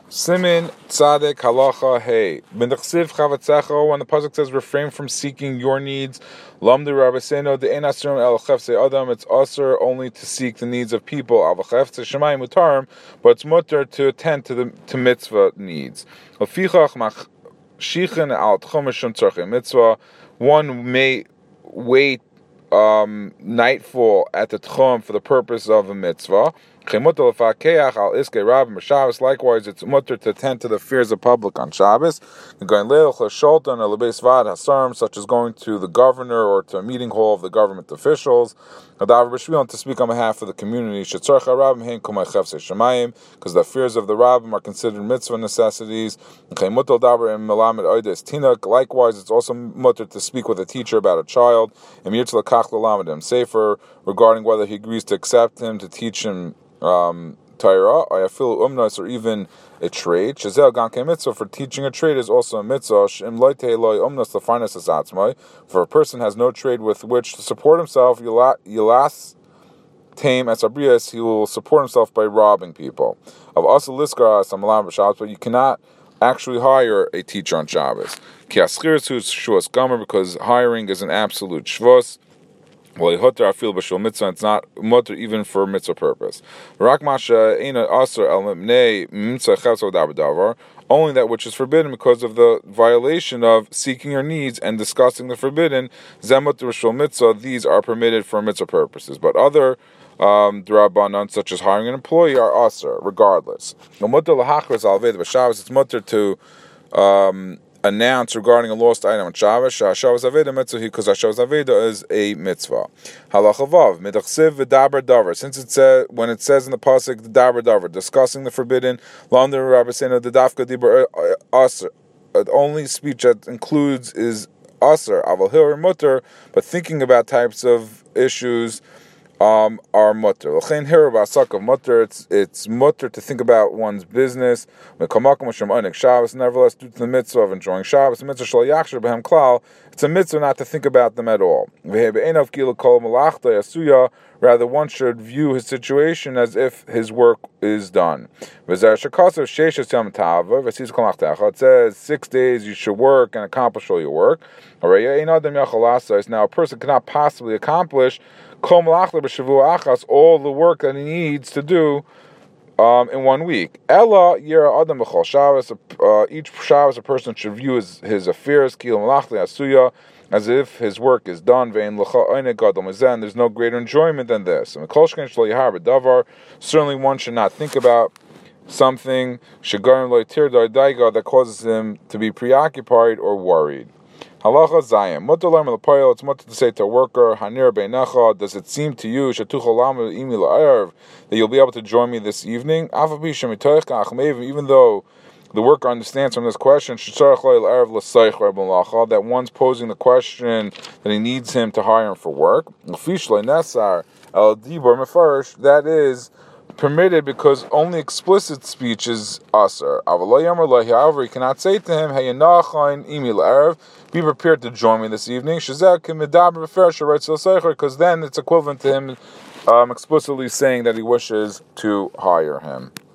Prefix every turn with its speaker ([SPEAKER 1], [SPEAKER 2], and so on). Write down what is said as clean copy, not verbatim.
[SPEAKER 1] Simin Tzadek Halacha Hey. When the pasuk says refrain from seeking your needs, Lamdu Rabbeinu the Ein Asrum El Chefse Adam. It's usher only to seek the needs of people. Al Chefse Shemayim Mutarim, but it's mutter to attend to mitzvah needs. Afichach Mach Shichin Al Tchomishum Tzarchei Mitzvah. One may wait nightfall at the tchum for the purpose of a mitzvah. Likewise, it's mutter to attend to the fears of public on Shabbos, such as going to the governor or to a meeting hall of the government officials, to speak on behalf of the community, because the fears of the rabbim are considered mitzvah necessities. Likewise, it's also mutter to speak with a teacher about a child, safer regarding whether he agrees to accept him to teach him Torah, or even a trade. Shazel Ganke mitzvah for teaching a trade is also a mitzvah. For a person has no trade with which to support himself, Yilas Tame as Abrias, he will support himself by robbing people. Of also Liskar Samalam Shabbos, but you cannot actually hire a teacher on Shabbos. Because hiring is an absolute shvus. It's not mutter even for mitzvah purpose. Only that which is forbidden because of the violation of seeking your needs and discussing the forbidden. These are permitted for mitzvah purposes, but other drabanan, such as hiring an employee, are asr regardless. It's mutter to announce regarding a lost item on Shabbos, Shabbos Aveda mitzvah, because Shabbos Aveda is a mitzvah. Halacha Vav, midachsiv v'daber davar. Since it says, when it says in the pasuk the daber davar, discussing the forbidden, London Rabbeinu the dafka dibur aser. The only speech that includes is aser, aval hir mutter, but thinking about types of issues are mutter. It's mutter to think about one's business. Nevertheless, due to the mitzvah of enjoying Shabbos, it's a mitzvah not to think about them at all. Rather, one should view his situation as if his work is done. It says 6 days you should work and accomplish all your work. Now, a person cannot possibly accomplish all the work that he needs to do in 1 week. Each Shabbos a person should view his affairs as if his work is done, and there's no greater enjoyment than this. Certainly one should not think about something that causes him to be preoccupied or worried. Halacha Zayim. It's mutter to say to a worker, Hanir Beinecha, does it seem to you that you'll be able to join me this evening? Even though the worker understands from this question that one's posing the question that he needs him to hire him for work. That is permitted because only explicit speech is aser. However, he cannot say to him, be prepared to join me this evening, because then it's equivalent to him explicitly saying that he wishes to hire him.